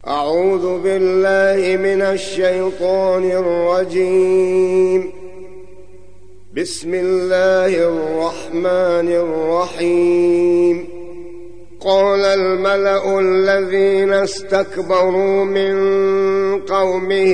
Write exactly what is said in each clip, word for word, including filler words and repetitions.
أعوذ بالله من الشيطان الرجيم. بسم الله الرحمن الرحيم. قال الملأ الذين استكبروا من قومه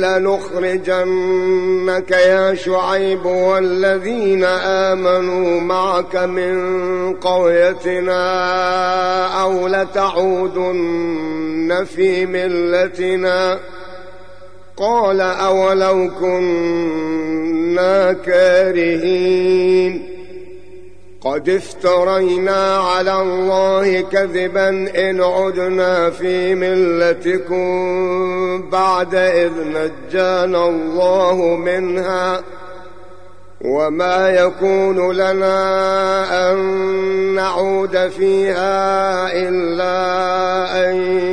لنخرجنك يا شعيب والذين آمنوا معك من قريتنا أو لتعودن في ملتنا. قال أولو كنا كارهين قد افترينا على الله كذبا إن عدنا في ملتكم بعد إذ نجانا الله منها وما يكون لنا أن نعود فيها إلا أن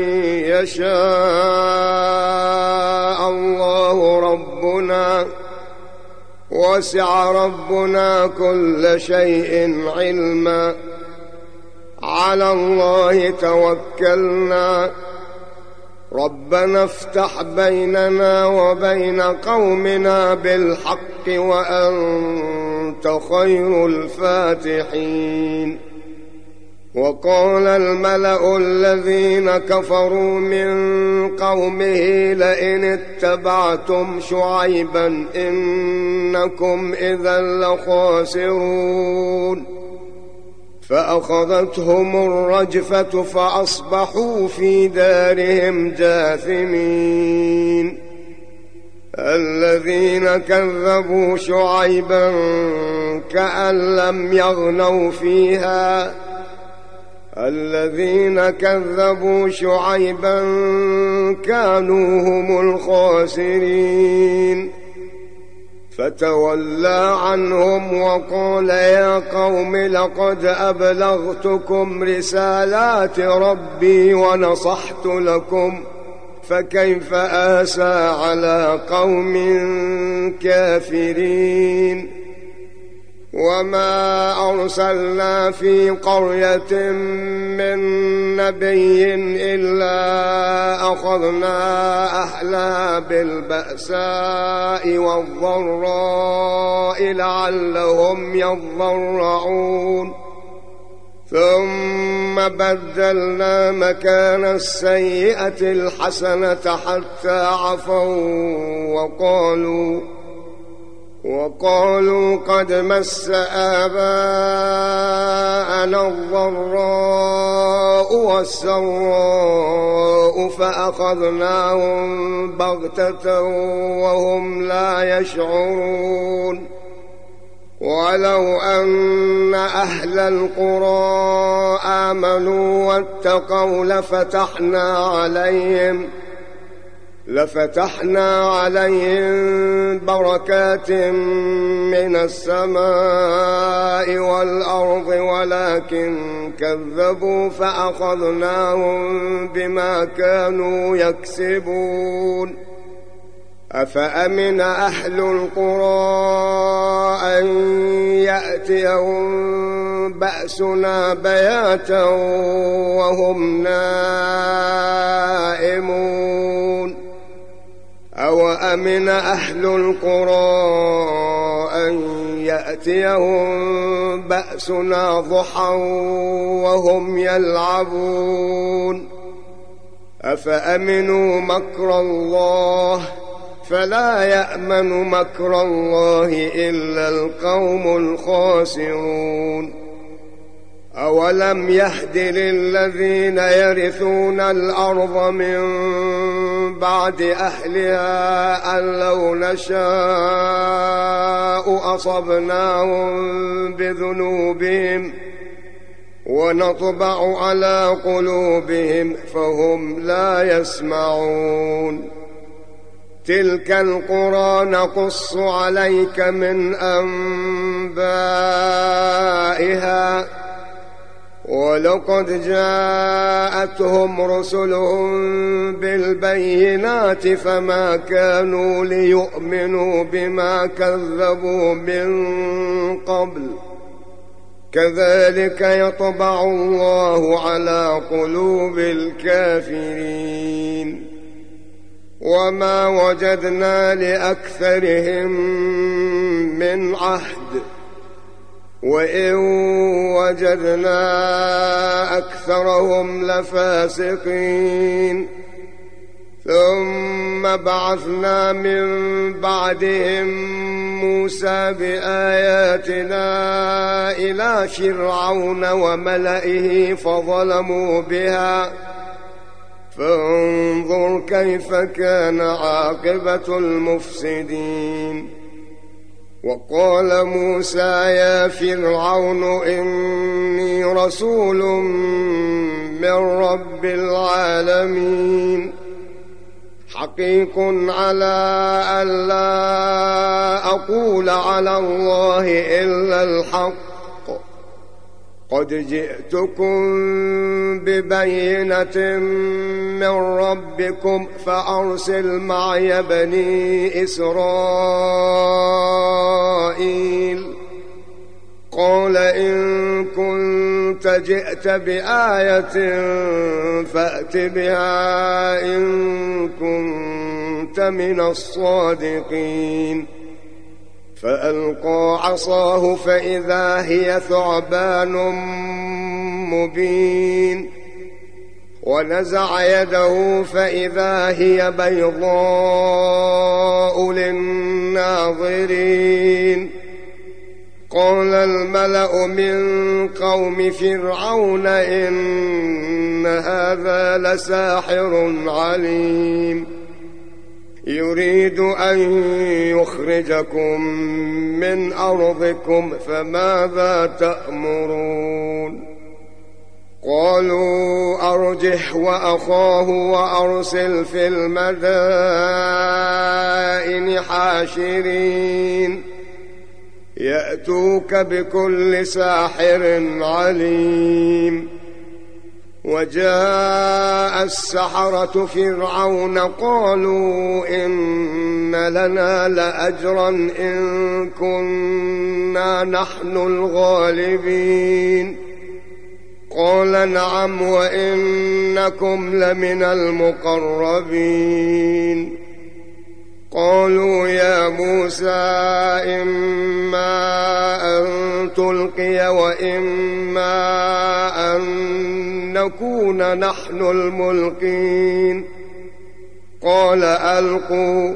يشاء الله ربنا وسع ربنا كل شيء علما على الله توكلنا ربنا افتح بيننا وبين قومنا بالحق وأنت خير الفاتحين. وقال الملأ الذين كفروا من قومه لئن اتبعتم شعيبا إنكم إذا لخاسرون فأخذتهم الرجفة فأصبحوا في دارهم جاثمين. الذين كذبوا شعيبا كأن لم يغنوا فيها الذين كذبوا شعيبا كانوا هم الخاسرين. فتولى عنهم وقال يا قوم لقد أبلغتكم رسالات ربي ونصحت لكم فكيف آسى على قوم كافرين. وما أرسلنا في قرية من نبي إلا أخذنا أهلها بالبأساء والضراء لعلهم يضرعون ثم بدلنا مكان السيئة الحسنة حتى عفوا وقالوا وقالوا قد مس آباءنا الضراء والسراء فأخذناهم بغتة وهم لا يشعرون. ولو أن أهل القرى آمنوا واتقوا لفتحنا عليهم لفتحنا عليهم بركات من السماء والأرض ولكن كذبوا فأخذناهم بما كانوا يكسبون. أفأمن أهل القرى أن يأتيهم بأسنا بياتا وهم نائمون. أو أمن أهل القرى أن يأتيهم بأسنا ضحى وهم يلعبون. أفأمنوا مكر الله فلا يأمن مكر الله إلا القوم الخاسرون. أولم يهد للذين يرثون الأرض من بعد أهلها أن لو نشاء أصبناهم بذنوبهم ونطبع على قلوبهم فهم لا يسمعون. تلك القرى نقص عليك من أنبائها ولقد جاءتهم رسلهم بالبينات فما كانوا ليؤمنوا بما كذبوا من قبل كذلك يطبع الله على قلوب الكافرين. وما وجدنا لأكثرهم من عهد وإن وجدنا أكثرهم لفاسقين ثم بعثنا من بعدهم موسى بآياتنا إلى فرعون وملئه فظلموا بها فانظر كيف كان عاقبة المفسدين. وقال موسى يا فرعون إني رسول من رب العالمين حقيق على ألا أقول على الله إلا الحق قد جئتكم ببينة من ربكم فأرسل معي بني إسرائيل. قال إن كنت جئت بآية فأت بها إن كنت من الصادقين. فألقى عصاه فإذا هي ثعبان مبين ونزع يده فإذا هي بيضاء للناظرين. قال الملأ من قوم فرعون إن هذا لساحر عليم يريد أن يخرجكم من أرضكم فماذا تأمرون؟ قالوا أرجح وأخاه وأرسل في المدائن حاشرين يأتوك بكل ساحر عليم. وجاء السحرة فرعون قالوا إن لنا لأجرا إن كنا نحن الغالبين. قال نعم وإنكم لمن المقربين. قالوا يا موسى إما أن تلقي وإما أن نكون نحن الملقين. قال ألقوا.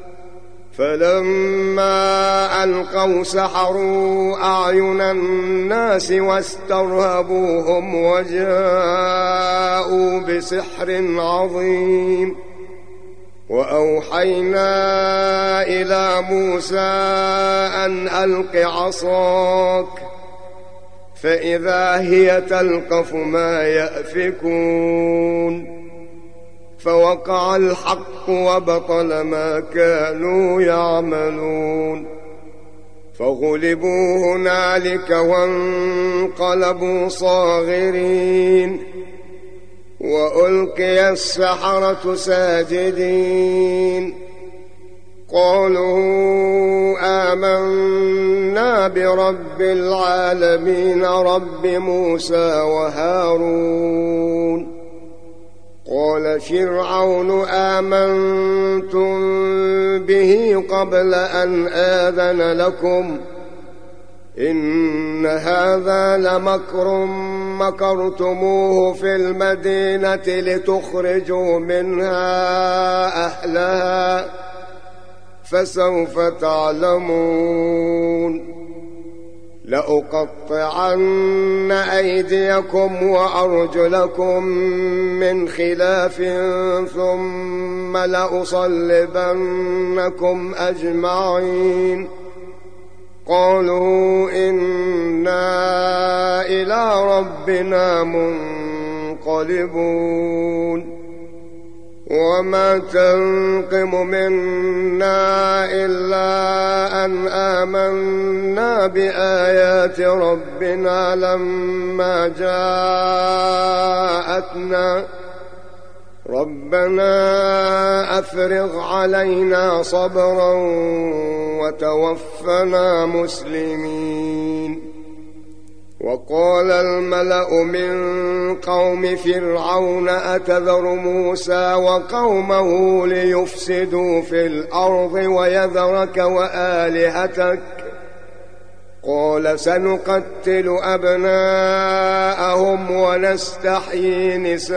فلما ألقوا سحروا أعين الناس واسترهبوهم وجاءوا بسحر عظيم. وأوحينا إلى موسى أن ألق عصاك فإذا هي تلقف ما يأفكون. فوقع الحق وبطل ما كانوا يعملون. فغلبوا هنالك وانقلبوا صاغرين وألقي السحرة ساجدين. قالوا آمنا برب العالمين رب موسى وهارون. قال فرعون آمنتم به قبل أن آذن لكم إن هذا لمكر مكرتموه في المدينة لتخرجوا منها أهلها فسوف تعلمون. لأقطعن أيديكم وأرجلكم من خلاف ثم لأصلبنكم أجمعين. قالوا إنا إلى ربنا منقلبون. وما تنقم منا إلا أن آمنا بآيات ربنا لما جاءتنا ربنا أفرغ علينا صبرا وتوفنا مسلمين. وقال الملأ من قوم فرعون أتذر موسى وقومه ليفسدوا في الأرض ويذرك وآلهتك قال سنقتل أبناءهم ونستحيي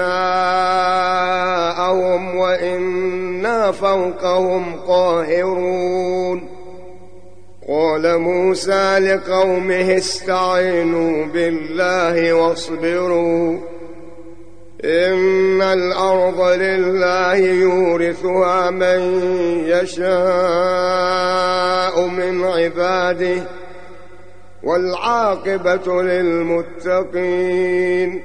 نساءهم وإنا فوقهم قاهرون. قال موسى لقومه استعينوا بالله واصبروا إن الأرض لله يورثها من يشاء من عباده والعاقبة للمتقين.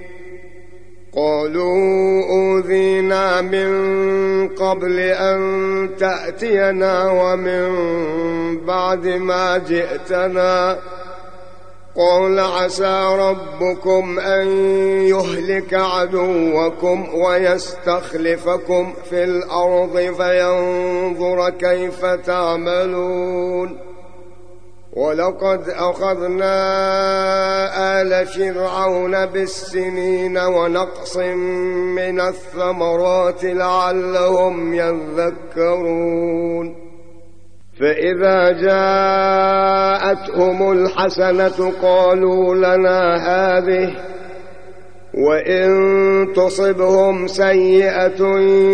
قالوا أوذينا من قبل أن تأتينا ومن بعد ما جئتنا قال عسى ربكم أن يهلك عدوكم ويستخلفكم في الأرض فينظر كيف تعملون. ولقد أخذنا آل فرعون بالسنين ونقص من الثمرات لعلهم يذكرون. فإذا جاءتهم الحسنة قالوا لنا هذه وإن تصبهم سيئة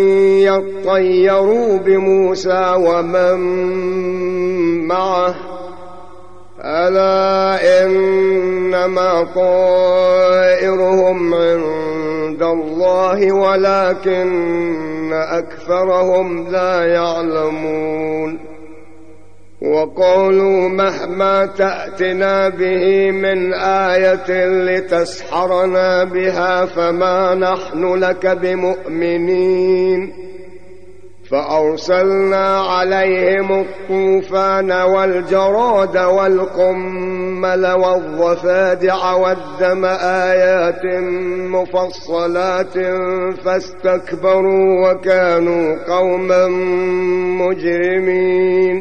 يطيروا بموسى ومن معه ألا إنما طائرهم عند الله ولكن أكثرهم لا يعلمون. وقالوا مهما تأتنا به من آية لتسحرنا بها فما نحن لك بمؤمنين. فأرسلنا عليهم الطوفان والجراد والقمل والضفادع والدم آيات مفصلات فاستكبروا وكانوا قوما مجرمين.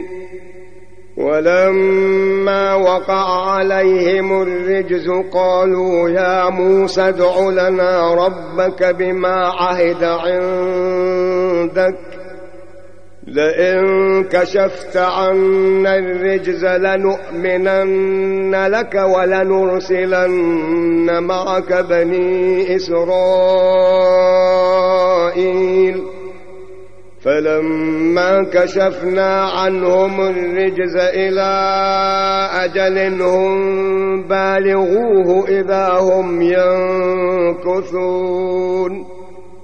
ولما وقع عليهم الرجز قالوا يا موسى ادع لنا ربك بما عهد عندك لئن كشفت عنا الرجز لنؤمنن لك ولنرسلن معك بني إسرائيل. فلما كشفنا عنهم الرجز إلى أجل هم بالغوه إذا هم ينكثون.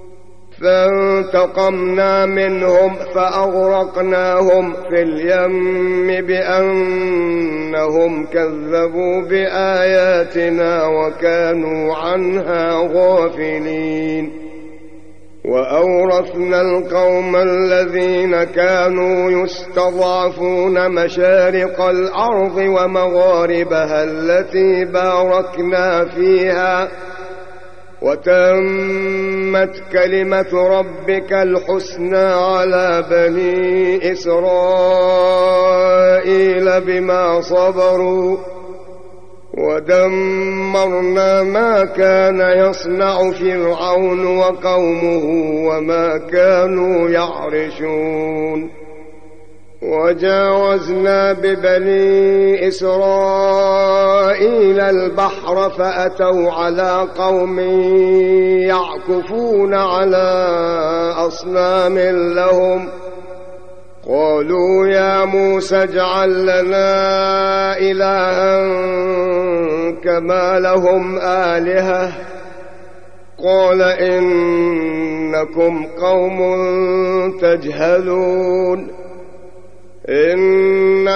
فانتقمنا منهم فأغرقناهم في اليم بأنهم كذبوا بآياتنا وكانوا عنها غافلين. وأورثنا القوم الذين كانوا يستضعفون مشارق الأرض ومغاربها التي باركنا فيها وتمت كلمة ربك الحسنى على بني إسرائيل بما صبروا ودمرنا ما كان يصنع فرعون وقومه وما كانوا يعرشون. وجاوزنا ببني إسرائيل البحر فأتوا على قوم يعكفون على أصنام لهم قالوا يا موسى اجعل لنا إلها كما لهم آلهة قال إنكم قوم تجهلون. إن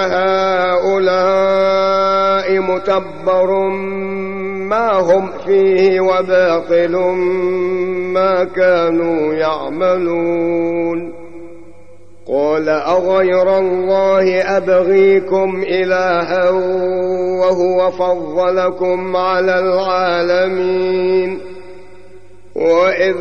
هؤلاء متبر ما هم فيه وباطل ما كانوا يعملون. قال أغير الله أبغيكم إلها وهو فضلكم على العالمين وإذ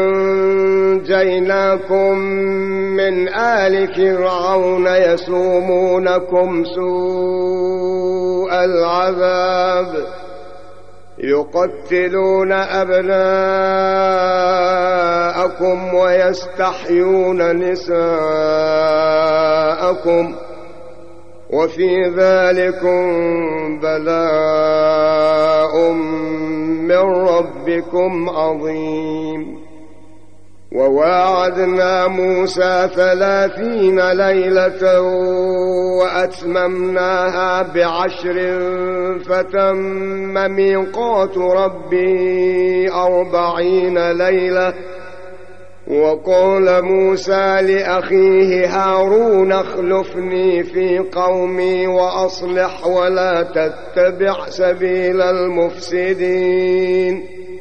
أنجيناكم من آل فرعون يسومونكم سوء العذاب يقتلون أبناءكم ويستحيون نساءكم وفي ذلكم بلاء من ربكم عظيم. وواعدنا موسى ثلاثين ليلة وأتممناها بعشر فتم ميقات ربي أربعين ليلة. وقال موسى لأخيه هارون اخلفني في قومي وأصلح ولا تتبع سبيل المفسدين.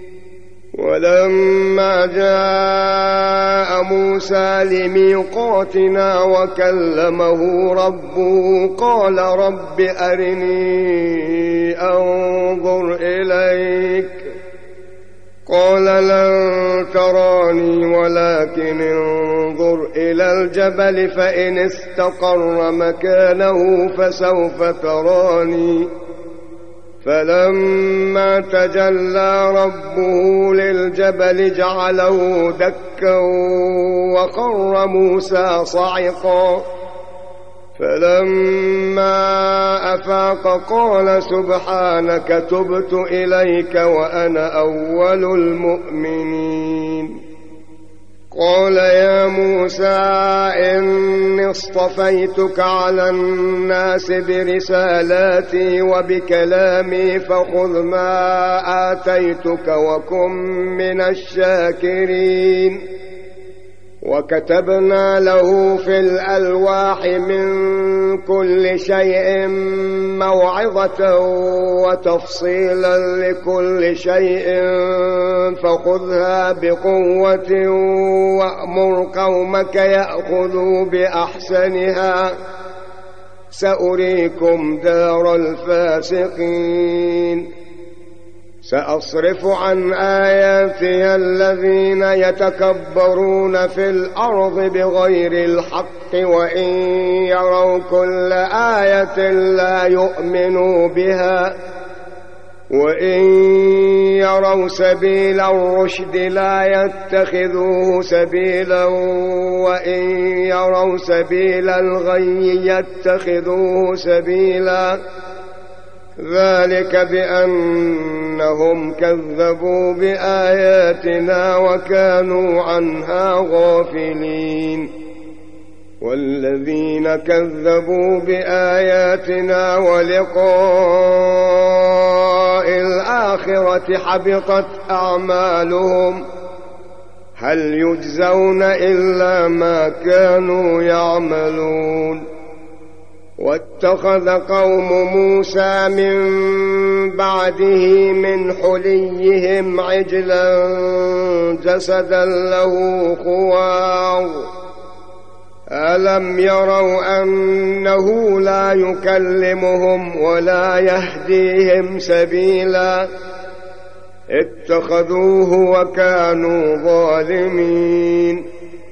ولما جاء موسى لميقاتنا وكلمه ربه قال رب أرني أنظر إليك قال لن تراني ولكن انظر إلى الجبل فإن استقر مكانه فسوف تراني. فلما تجلى ربه للجبل جعله دكا وخر موسى صعقا. فلما أفاق قال سبحانك تبت إليك وأنا أول المؤمنين. قال يا موسى إني اصطفيتك على الناس برسالاتي وبكلامي فخذ ما آتيتك وكن من الشاكرين. وكتبنا له في الألواح من كل شيء موعظة وتفصيلا لكل شيء فخذها بقوة وأمر قومك يأخذوا بأحسنها سأريكم دار الفاسقين. سأصرف عن آياتي الذين يتكبرون في الأرض بغير الحق وإن يروا كل آية لا يؤمنوا بها وإن يروا سبيل الرشد لا يتخذوه سبيلا وإن يروا سبيل الغي يتخذوه سبيلا. ذلك بأنهم كذبوا بآياتنا وكانوا عنها غافلين. والذين كذبوا بآياتنا ولقاء الآخرة حبطت أعمالهم هل يجزون إلا ما كانوا يعملون. واتخذ قوم موسى من بعده من حليهم عجلا جسدا له خوار ألم يروا أنه لا يكلمهم ولا يهديهم سبيلا اتخذوه وكانوا ظالمين.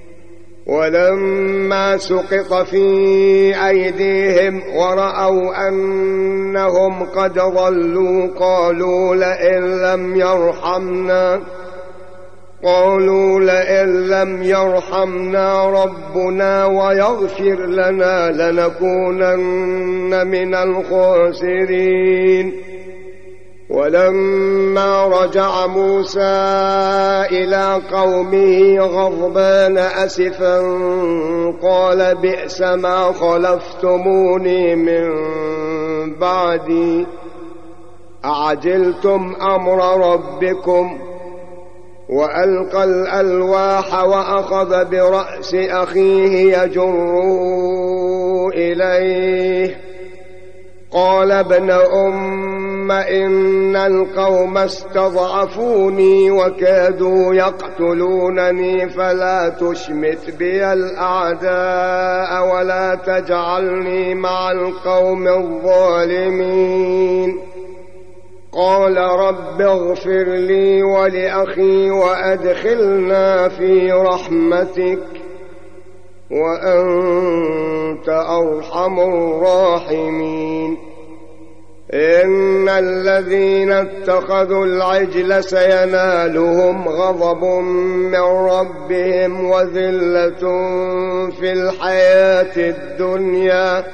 ولما سقط في أيديهم ورأوا أنهم قد ضلوا قالوا لئن لم يرحمنا قالوا لئن لم يرحمنا ربنا ويغفر لنا لنكونن من الخاسرين. ولما رجع موسى إلى قومه غضبان أسفا قال بئس ما خلفتموني من بعدي أعجلتم أمر ربكم. وألقى الألواح وأخذ برأس أخيه يجره إليه قال ابن أم إن القوم استضعفوني وكادوا يقتلونني فلا تشمت بي الأعداء ولا تجعلني مع القوم الظالمين. قال رب اغفر لي ولأخي وأدخلنا في رحمتك وأنت أرحم الراحمين. إن الذين اتخذوا العجل سينالهم غضب من ربهم وذلة في الحياة الدنيا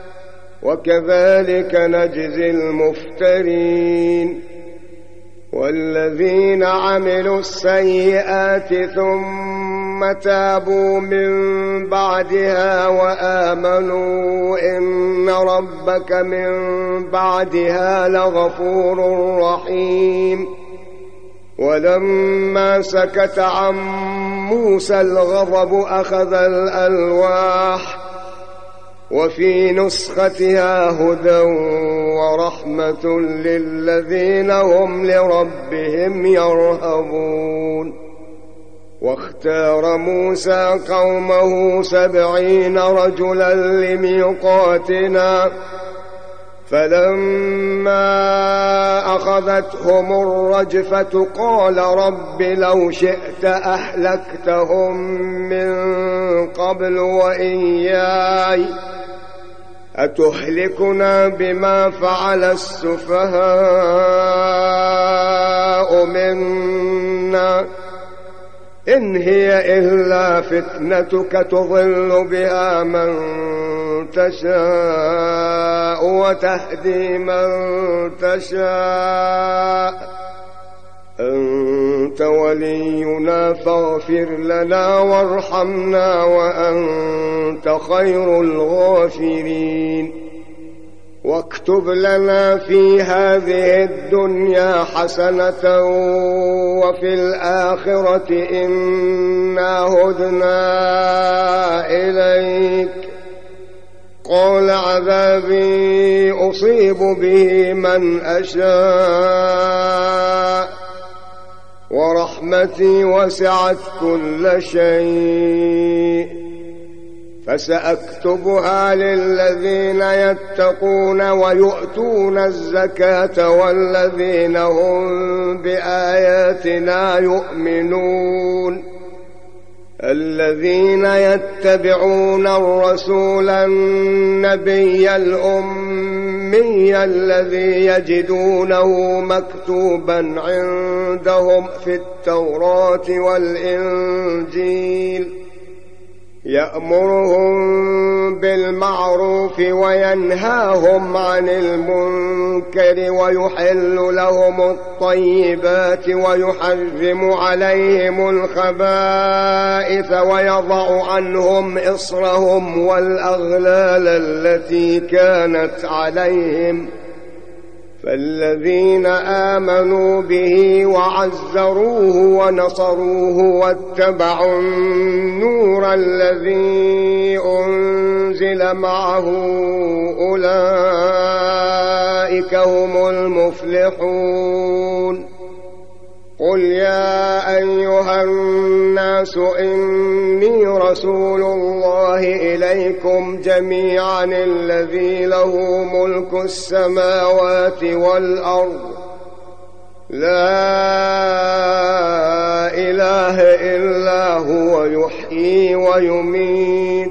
وكذلك نجزي المفترين. والذين عملوا السيئات ثم تابوا من بعدها وآمنوا إن ربك من بعدها لغفور رحيم. ولما سكت عن موسى الغضب أخذ الألواح وفي نسختها هدى ورحمة للذين هم لربهم يرهبون. واختار موسى قومه سبعين رجلا لميقاتنا فلما أخذتهم الرجفة قال رب لو شئت أهلكتهم من قبل وإياي أتهلكنا بما فعل السفهاء منا إن هي إلا فتنتك تضل بها من تشاء وتهدي من تشاء أنت ولينا فاغفر لنا وارحمنا وأنت خير الغافرين. واكتب لنا في هذه الدنيا حسنة وفي الآخرة إنا هدنا إليك. قال عذابي أصيب به من أشاء ورحمتي وسعت كل شيء فسأكتبها للذين يتقون ويؤتون الزكاة والذين هم بآياتنا يؤمنون. الذين يتبعون الرسول النبي الأمي الذي يجدونه مكتوبا عندهم في التوراة والإنجيل يأمرهم بالمعروف وينهاهم عن المنكر ويحل لهم الطيبات ويحرم عليهم الخبائث ويضع عنهم إصرهم والأغلال التي كانت عليهم. فالذين آمنوا به وعزروه ونصروه واتبعوا النور الذي أنزل معه أولئك هم المفلحون. قل يا أيها الناس إني رسول الله إليكم جميعا الذي له ملك السماوات والأرض لا إله إلا هو يحيي ويميت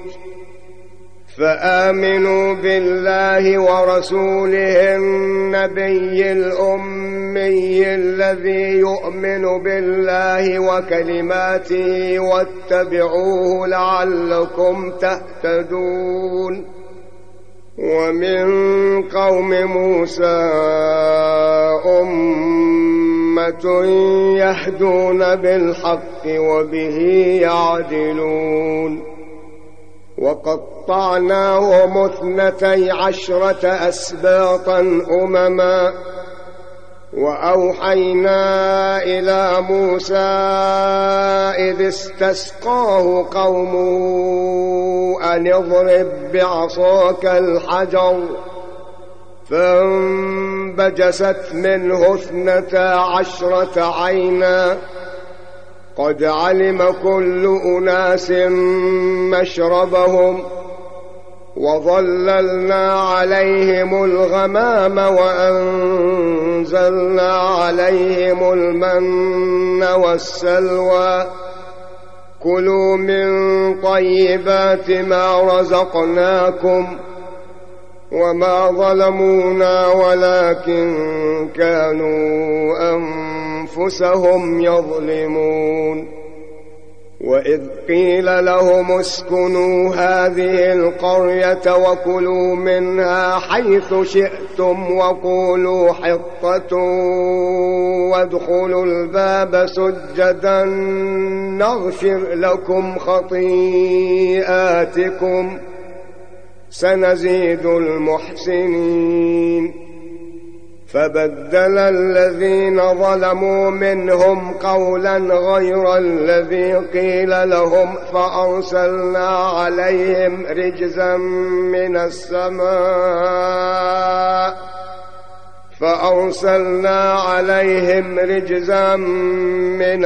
فآمنوا بالله ورسوله النبي الأمي الذي يؤمن بالله وكلماته واتبعوه لعلكم تهتدون. ومن قوم موسى أمة يهدون بالحق وبه يعدلون. وقطعناهم اثنتي عشرة أسباطا أمما وأوحينا إلى موسى إذ استسقاه قومه أن اضرب بعصاك الحجر فانبجست منه اثنتا عشرة عينا قد علم كل أناس مشربهم وظللنا عليهم الغمام وأنزلنا عليهم المن والسلوى كلوا من طيبات ما رزقناكم وما ظلمونا ولكن كانوا أنفسهم يظلمون. وإذ قيل لهم اسكنوا هذه القرية وكلوا منها حيث شئتم وقولوا حطة وادخلوا الباب سجدا نغفر لكم خطيئاتكم سنزيد المحسنين. فبدل الذين ظلموا منهم قولا غير الذي قيل لهم فأرسلنا عليهم رجزا من السماء فأرسلنا عليهم رجزا من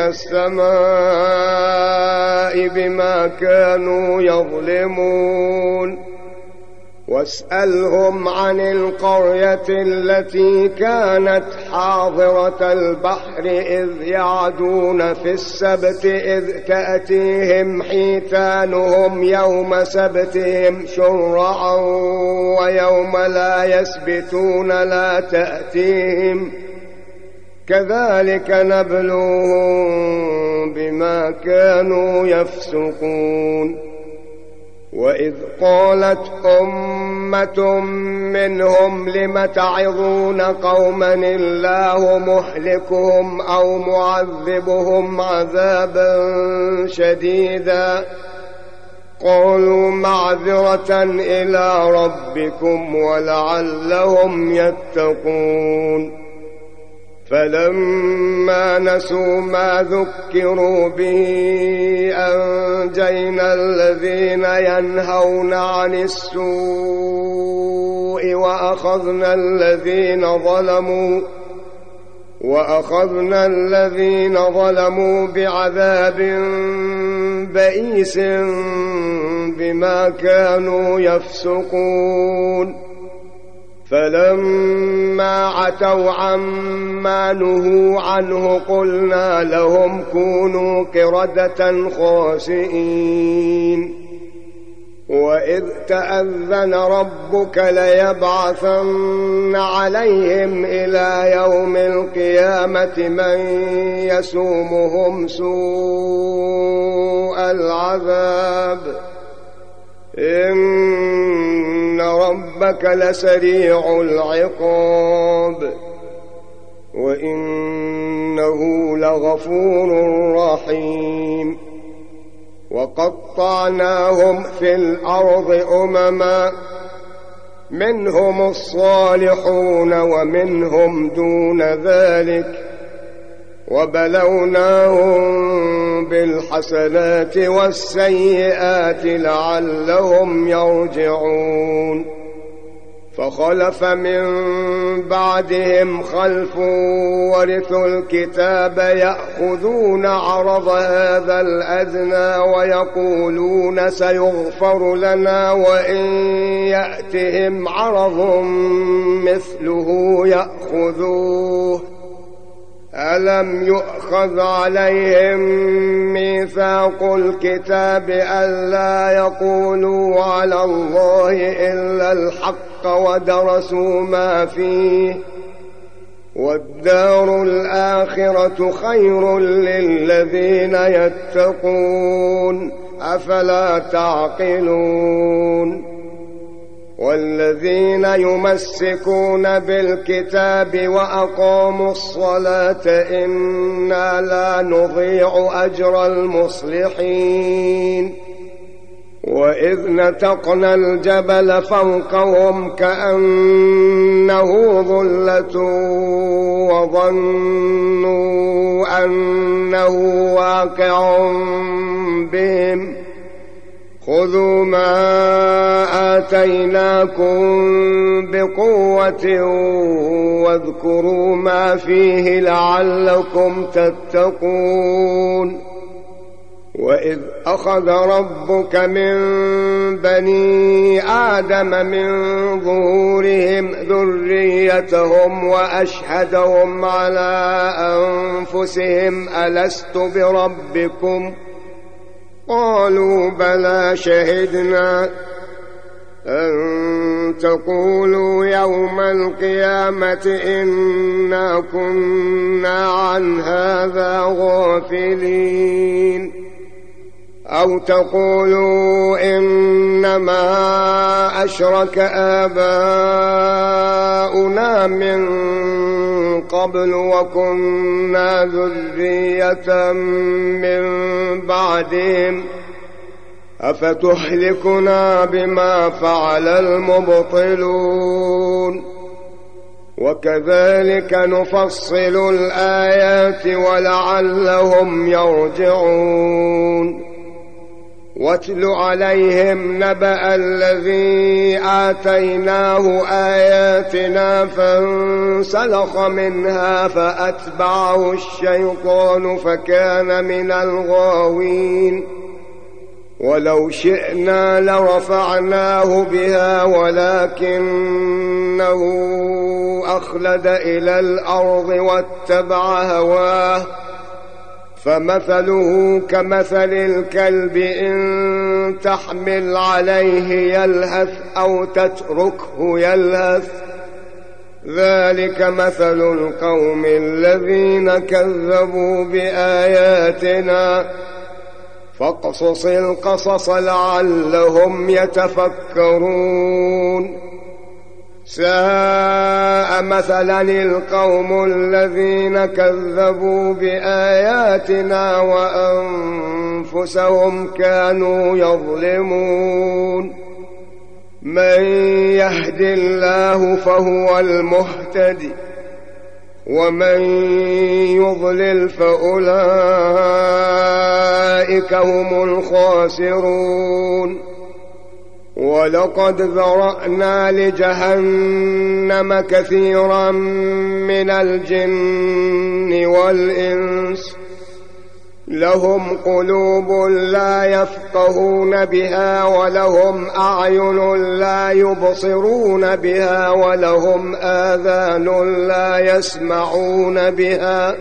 السماء بما كانوا يظلمون. واسألهم عن القرية التي كانت حاضرة البحر إذ يعدون في السبت إذ تأتيهم حيتانهم يوم سبتهم شرعا ويوم لا يسبتون لا تأتيهم كذلك نبلوهم بما كانوا يفسقون. وإذ قالت أمة منهم لم تعظون قوما الله مهلكهم أو معذبهم عذابا شديدا قالوا معذرة إلى ربكم ولعلهم يتقون. فلما نسوا ما ذكروا به أنجينا الذين ينهون عن السوء وأخذنا الذين ظلموا وأخذنا الذين ظلموا بعذاب بئيس بما كانوا يفسقون. فلما عتوا عما نهوا عنه قلنا لهم كونوا قردة خاسئين. وإذ تأذن ربك ليبعثن عليهم إلى يوم القيامة من يسومهم سوء العذاب إن ربك لسريع العقاب وإنه لغفور رحيم. وقطعناهم في الأرض أمما منهم الصالحون ومنهم دون ذلك وبلوناهم بالحسنات والسيئات لعلهم يرجعون. فخلف من بعدهم خلف ورثوا الكتاب يأخذون عرض هذا الأدنى ويقولون سيغفر لنا وإن يأتهم عرض مثله يأخذوه. ألم يؤخذ عليهم ميثاق الكتاب ألا يقولوا على الله إلا الحق ودرسوا ما فيه والدار الآخرة خير للذين يتقون أفلا تعقلون. والذين يمسكون بالكتاب وأقاموا الصلاة إنا لا نضيع أجر المصلحين. وإذ نتقنا الجبل فوقهم كأنه ظلة وظنوا أنه واقع بهم خذوا ما آتيناكم بقوة واذكروا ما فيه لعلكم تتقون. وإذ أخذ ربك من بني آدم من ظهورهم ذريتهم وأشهدهم على أنفسهم ألست بربكم قالوا بلى شهدنا أن تقولوا يوم القيامة إنا كنا عن هذا غافلين أو تقولوا إنما أشرك آباؤنا من قبل وكنا ذرية من بعدهم أفتهلكنا بما فعل المبطلون وكذلك نفصل الآيات ولعلهم يرجعون واتل عليهم نبأ الذي آتيناه آياتنا فانسلخ منها فأتبعه الشيطان فكان من الغاوين ولو شئنا لرفعناه بها ولكنه أخلد إلى الأرض واتبع هواه فمثله كمثل الكلب إن تحمل عليه يلهث أو تتركه يلهث ذلك مثل القوم الذين كذبوا بآياتنا فاقصص القصص لعلهم يتفكرون ساء مثلا القوم الذين كذبوا بآياتنا وأنفسهم كانوا يظلمون من يهد الله فهو المهتدي ومن يضلل فأولئك هم الخاسرون ولقد ذرأنا لجهنم كثيرا من الجن والإنس لهم قلوب لا يفقهون بها ولهم أعين لا يبصرون بها ولهم آذان لا يسمعون بها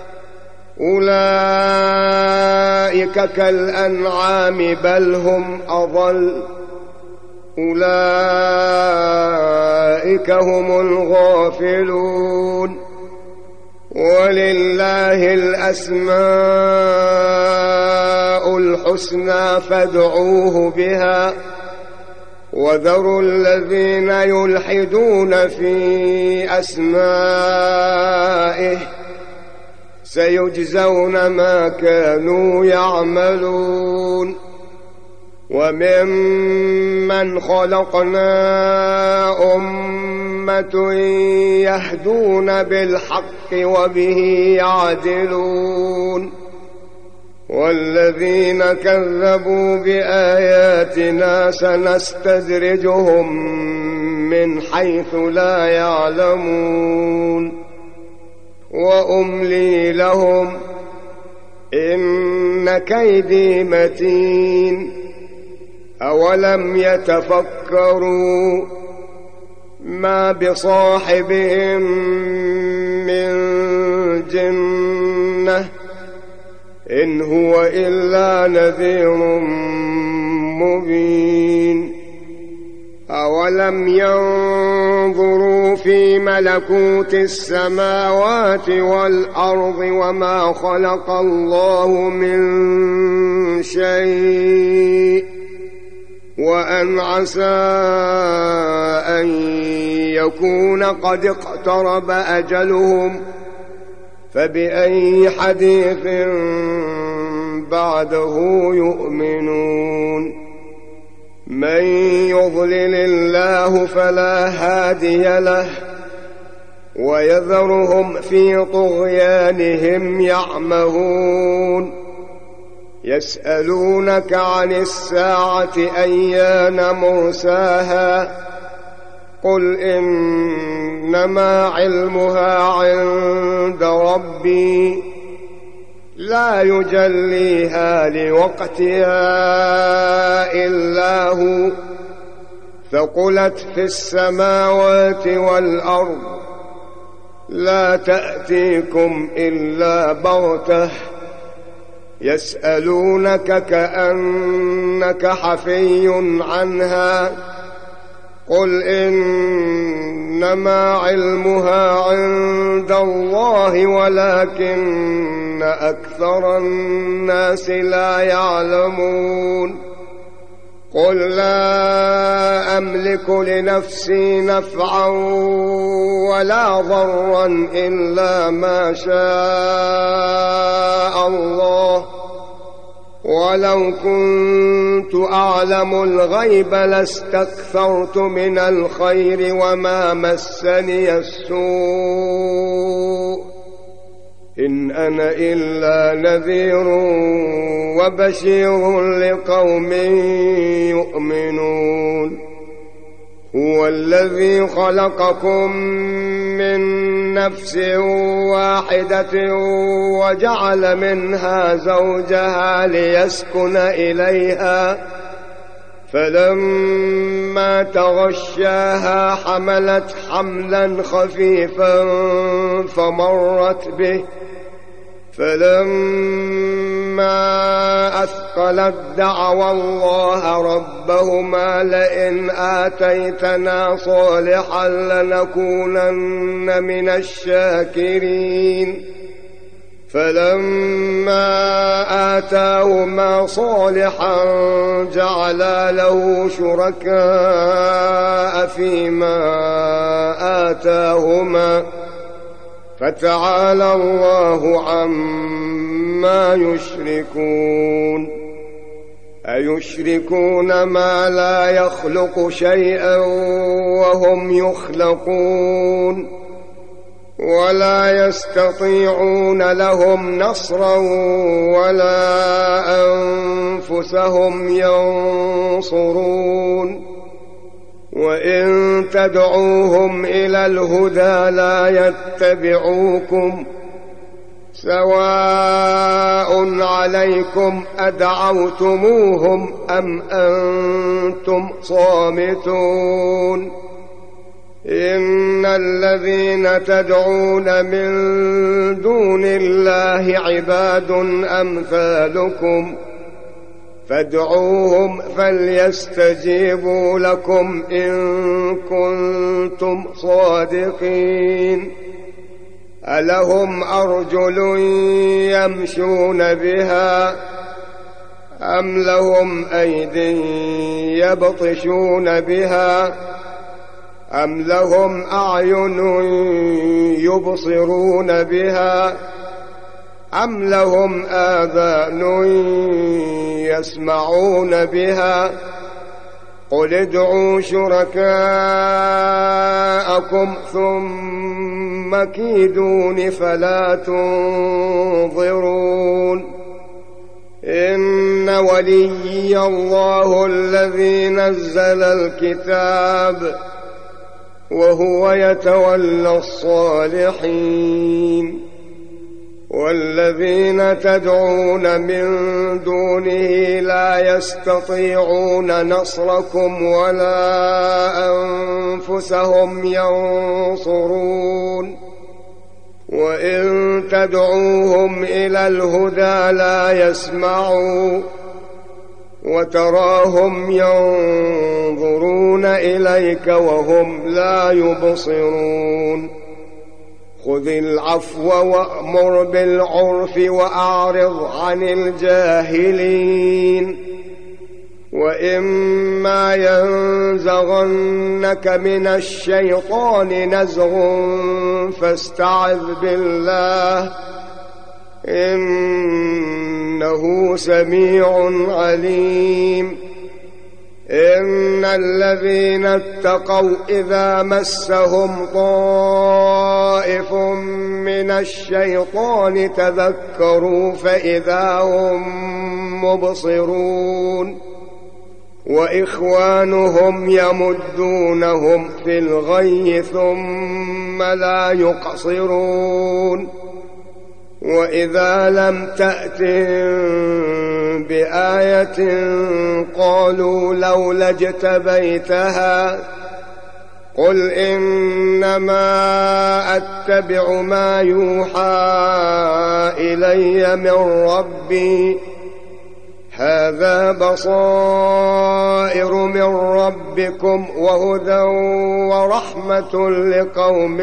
أولئك كالأنعام بل هم أضل أولئك هم الغافلون ولله الأسماء الحسنى فادعوه بها وذروا الذين يلحدون في أسمائه سيجزون ما كانوا يعملون وممن خلقنا أمة يهدون بالحق وبه يعدلون والذين كذبوا بآياتنا سنستدرجهم من حيث لا يعلمون وأملي لهم إن كيدي متين أولم يتفكروا ما بصاحبهم من جنة إن هو إلا نذير مبين أولم ينظروا في ملكوت السماوات والأرض وما خلق الله من شيء وأن عسى أن يكون قد اقترب أجلهم فبأي حديث بعده يؤمنون من يضلل الله فلا هادي له ويذرهم في طغيانهم يعمهون يسألونك عن الساعة أيان مرساها قل إنما علمها عند ربي لا يجليها لوقتها إلا هو ثقلت في السماوات والأرض لا تأتيكم إلا بغتة يسألونك كأنك حفي عنها قل إنما علمها عند الله ولكن أكثر الناس لا يعلمون قل لا أملك لنفسي نفعا ولا ضرا إلا ما شاء الله ولو كنت أعلم الغيب لاستكثرت من الخير وما مسني السوء إن أنا إلا نذير وبشير لقوم يؤمنون هو الذي خلقكم من نفس واحدة وجعل منها زوجها ليسكن إليها فلما تغشاها حملت حملا خفيفا فمرت به فلما أثقلت دعوا الله ربهما لئن آتيتنا صالحا لنكونن من الشاكرين فلما آتاهما صالحا جعلا له شركاء فيما آتاهما فتعالى الله عما يشركون أيشركون ما لا يخلق شيئا وهم يخلقون ولا يستطيعون لهم نصرا ولا أنفسهم ينصرون وإن تدعوهم إلى الهدى لا يتبعوكم سواء عليكم أدعوتموهم أم أنتم صامتون إن الذين تدعون من دون الله عباد أمثالكم فادعوهم فليستجيبوا لكم إن كنتم صادقين ألهم أرجل يمشون بها أم لهم أيد يبطشون بها أم لهم أعين يبصرون بها أم لهم آذان يسمعون بها قل ادعوا شركاءكم ثم كيدون فلا تنظرون إن وليي الله الذي نزل الكتاب وهو يتولى الصالحين والذين تدعون من دونه لا يستطيعون نصركم ولا أنفسهم ينصرون وإن تدعوهم إلى الهدى لا يسمعوا وتراهم ينظرون إليك وهم لا يبصرون خذ العفو وأمر بالعرف وأعرض عن الجاهلين وإما ينزغنك من الشيطان نزغ فاستعذ بالله إنه سميع عليم إن الذين اتقوا إذا مسهم طائف من الشيطان تذكروا فإذا هم مبصرون وإخوانهم يمدونهم في الغي ثم لا يقصرون وإذا لم تأتهم بآية قالوا لولا اجتبيتها قل إنما أتبع ما يوحى إلي من ربي هذا بصائر من ربكم وهدى ورحمة لقوم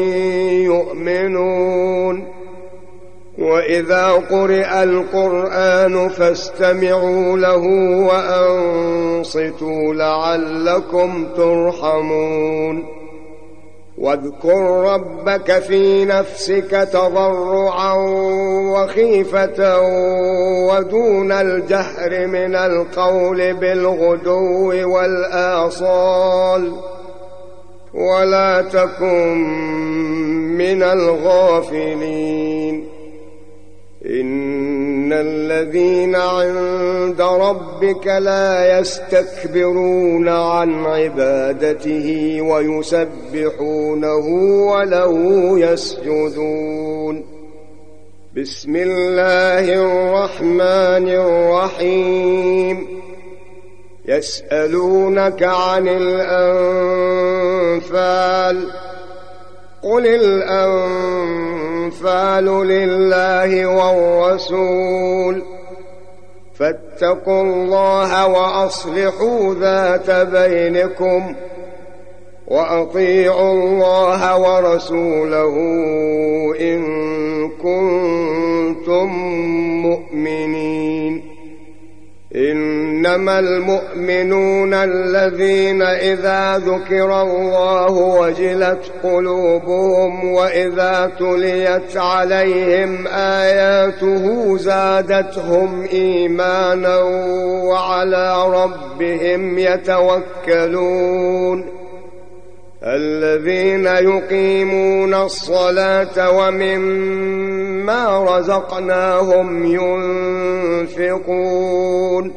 يؤمنون وإذا قرئ القرآن فاستمعوا له وأنصتوا لعلكم ترحمون واذكر ربك في نفسك تضرعا وخيفة ودون الجهر من القول بالغدو والآصال ولا تكن من الغافلين إن الذين عند ربك لا يستكبرون عن عبادته ويسبحونه وله يسجدون بسم الله الرحمن الرحيم يسألونك عن الأنفال قل الأنفال لله والرسول فاتقوا الله وأصلحوا ذات بينكم وأطيعوا الله ورسوله إن كنتم مؤمنين إنما المؤمنون الذين إذا ذكر الله وجلت قلوبهم وإذا تليت عليهم آياته زادتهم إيمانا وعلى ربهم يتوكلون الذين يقيمون الصلاة ومما رزقناهم ينفقون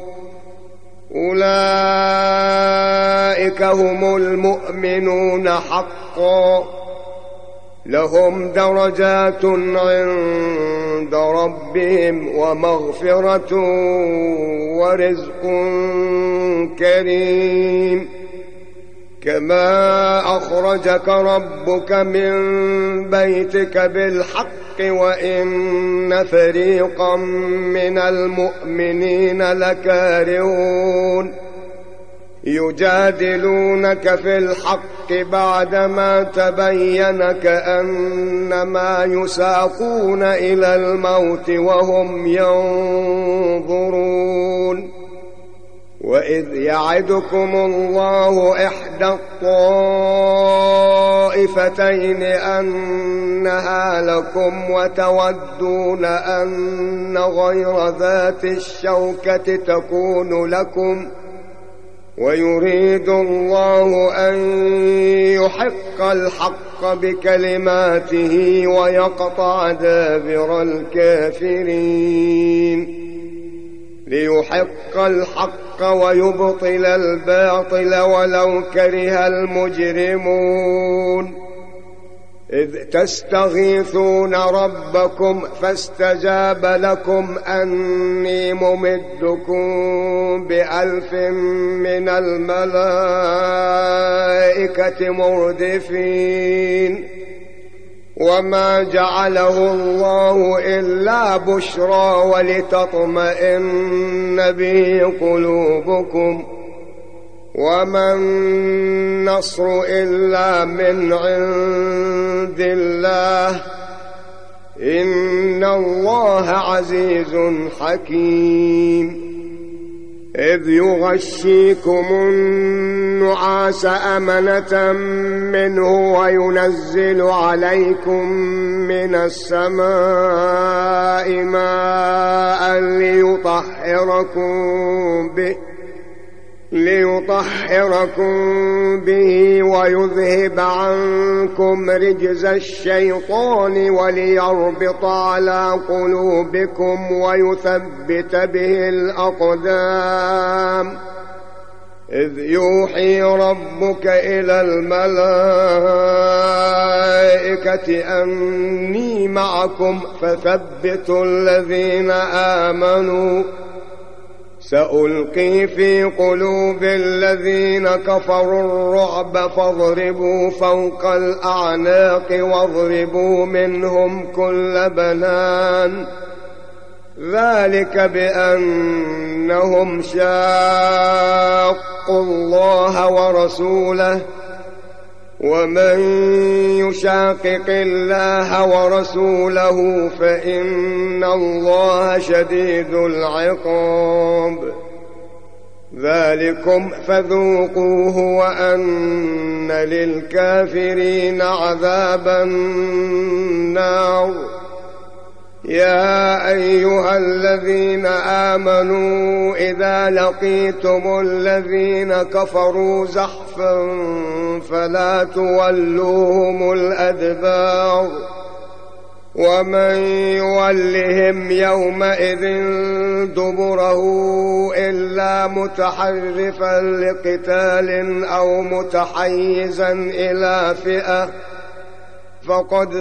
أولئك هم المؤمنون حقا لهم درجات عند ربهم ومغفرة ورزق كريم كما أخرجك ربك من بيتك بالحق وإن فريقا من المؤمنين لكارهون يجادلونك في الحق بعدما تبين كأنما يساقون إلى الموت وهم ينظرون وإذ يعدكم الله إحدى الطائفتين أنها لكم وتودون أن غير ذات الشوكة تكون لكم ويريد الله أن يحق الحق بكلماته ويقطع دابر الكافرين ليحق الحق ويبطل الباطل ولو كره المجرمون إذ تستغيثون ربكم فاستجاب لكم أني ممدكم بألف من الملائكة مردفين وما جعله الله إلا بشرى ولتطمئن به قلوبكم وما النصر إلا من عند الله إن الله عزيز حكيم إذ يغشيكم النعاس أمنة منه وينزل عليكم من السماء ماء ليطهركم به ليطهركم به ويذهب عنكم رجز الشيطان وليربط على قلوبكم ويثبت به الأقدام إذ يوحي ربك إلى الملائكة أني معكم فثبتوا الذين آمنوا سألقي في قلوب الذين كفروا الرعب فاضربوا فوق الأعناق واضربوا منهم كل بنان ذلك بأنهم شاقوا ورسوله ومن يشاقق الله ورسوله فإن الله شديد العقاب. ذلكم فذوقوه وأن للكافرين عذاب النار. يا أيها الذين آمنوا إذا لقيتم الذين كفروا زحفا فلا تولوهم الأدبار ومن يولهم يومئذ دبره إلا متحرفا لقتال أو متحيزا إلى فئة فقد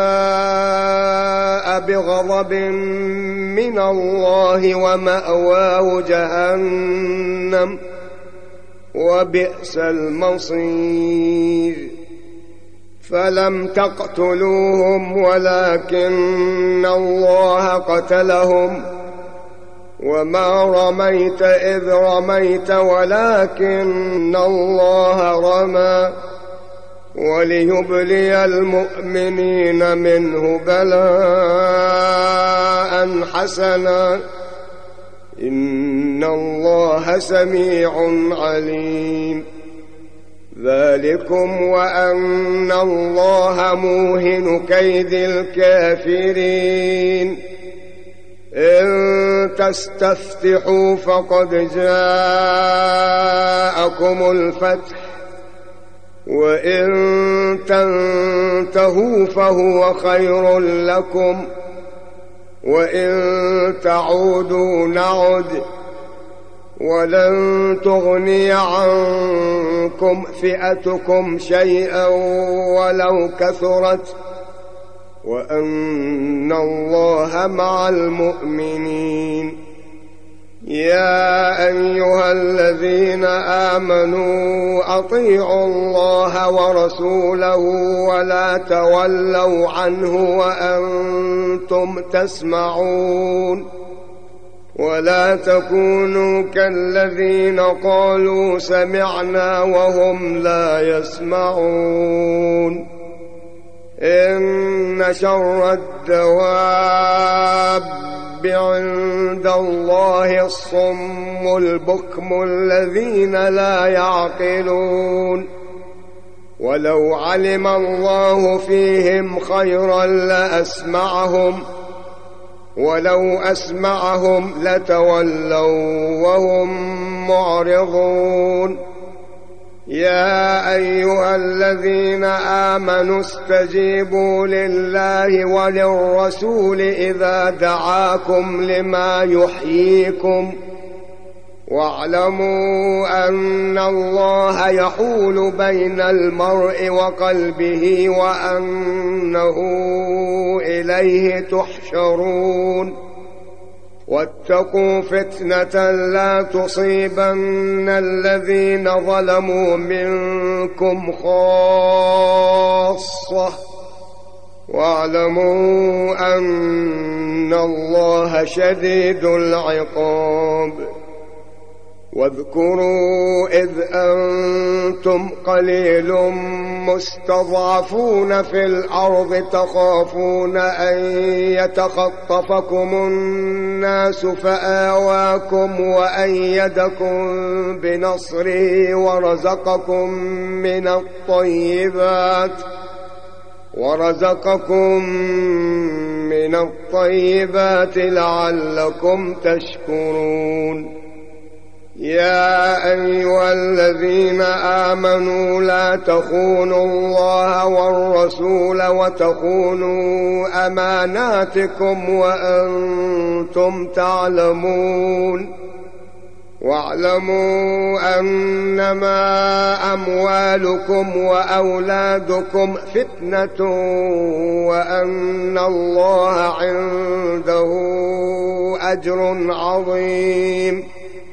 باء بغضب من الله ومأواه جهنم وبئس المصير. فلم تقتلوهم ولكن الله قتلهم وما رميت إذ رميت ولكن الله رمى وليبلي المؤمنين منه بلاء حسنا إن الله سميع عليم. ذلكم وأن الله موهن كيد الكافرين. إن تستفتحوا فقد جاءكم الفتح وإن تنتهوا فهو خير لكم وإن تعودوا نعد ولن تغني عنكم فئتكم شيئا ولو كثرت وأن الله مع المؤمنين. يا أيها الذين آمنوا أطيعوا الله ورسوله ولا تولوا عنه وأنتم تسمعون ولا تكونوا كالذين قالوا سمعنا وهم لا يسمعون. إن شر الدواب عند الله الصم البكم الذين لا يعقلون. ولو علم الله فيهم خيرا لأسمعهم ولو أسمعهم لتولوا وهم معرضون. يا أيها الذين آمنوا استجيبوا لله وللرسول إذا دعاكم لما يحييكم واعلموا أن الله يحول بين المرء وقلبه وأنه إليه تحشرون. واتقوا فتنة لا تصيبن الذين ظلموا منكم خاصة واعلموا أن الله شديد العقاب. واذكروا إذ أنتم قليل مستضعفون في الأرض تخافون أن يتخطفكم الناس فآواكم وأيدكم بنصره ورزقكم من الطيبات ورزقكم من الطيبات لعلكم تشكرون. يا أيها الذين آمنوا لا تخونوا الله والرسول وتخونوا أماناتكم وأنتم تعلمون. واعلموا أنما أموالكم وأولادكم فتنة وأن الله عنده أجر عظيم.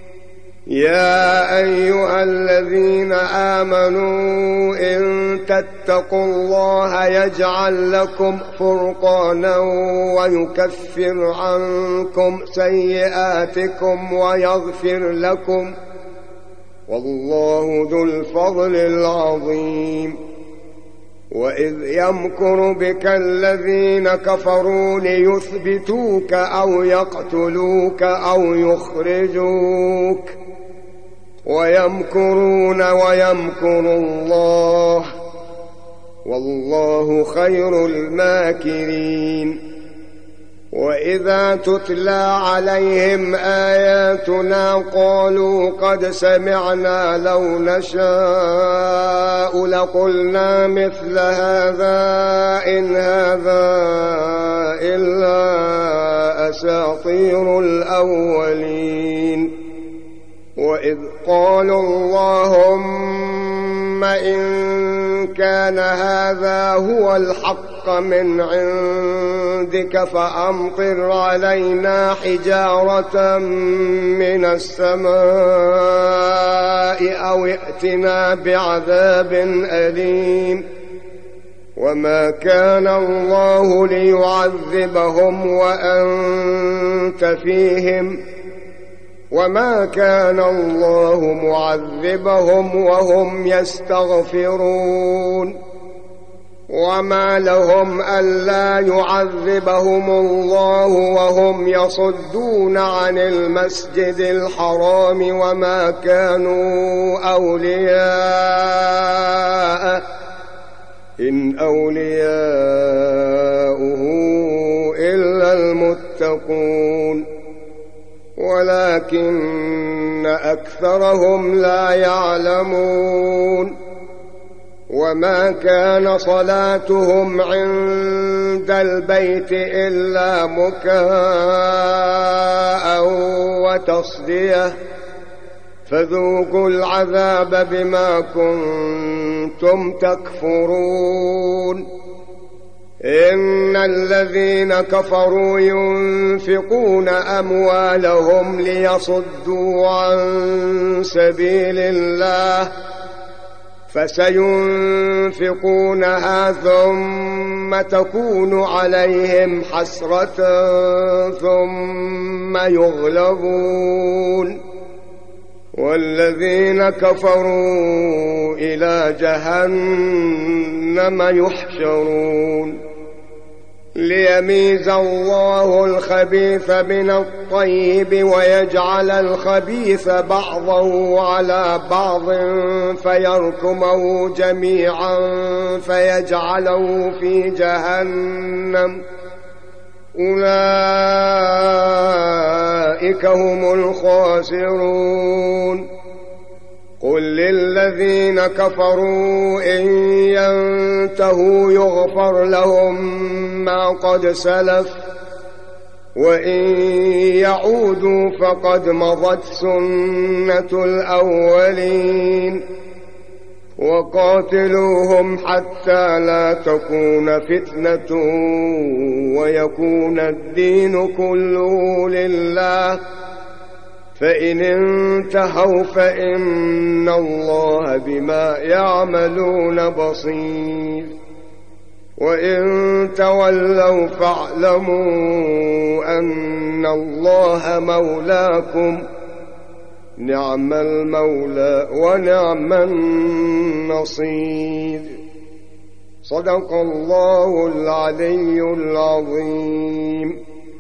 يا أيها الذين آمنوا إن تتقوا الله يجعل لكم فرقانا ويكفر عنكم سيئاتكم ويغفر لكم والله ذو الفضل العظيم. وإذ يمكر بك الذين كفروا ليثبتوك أو يقتلوك أو يخرجوك ويمكرون ويمكر الله والله خير الماكرين. وإذا تتلى عليهم آياتنا قالوا قد سمعنا لو نشاء لقلنا مثل هذا إن هذا إلا أساطير الأولين. وإذ قالوا اللهم إن كان هذا هو الحق من عندك فأمطر علينا حجارة من السماء أو ائتنا بعذاب أليم. وما كان الله ليعذبهم وأنت فيهم وما كان الله معذبهم وهم يستغفرون. وما لهم ألا يعذبهم الله وهم يصدون عن المسجد الحرام وما كانوا أولياءه إن أولياؤه إلا المتقون ولكن أكثرهم لا يعلمون. وما كان صلاتهم عند البيت إلا مكاء وتصدية فذوقوا العذاب بما كنتم تكفرون. إن الذين كفروا ينفقون أموالهم ليصدوا عن سبيل الله فسينفقونها ثم تكون عليهم حسرة ثم يغلبون والذين كفروا إلى جهنم يحشرون. ليميز الله الخبيث من الطيب ويجعل الخبيث بعضه على بعض فيركمه جميعا فيجعله في جهنم أولئك هم الخاسرون. قل للذين كفروا إن ينتهوا يغفر لهم ما قد سلف وإن يعودوا فقد مضت سنة الأولين. وقاتلوهم حتى لا تكون فتنة ويكون الدين كله لله فإن انتهوا فإن الله بما يعملون بصير. وإن تولوا فاعلموا أن الله مولاكم نعم المولى ونعم النصير. صدق الله العلي العظيم.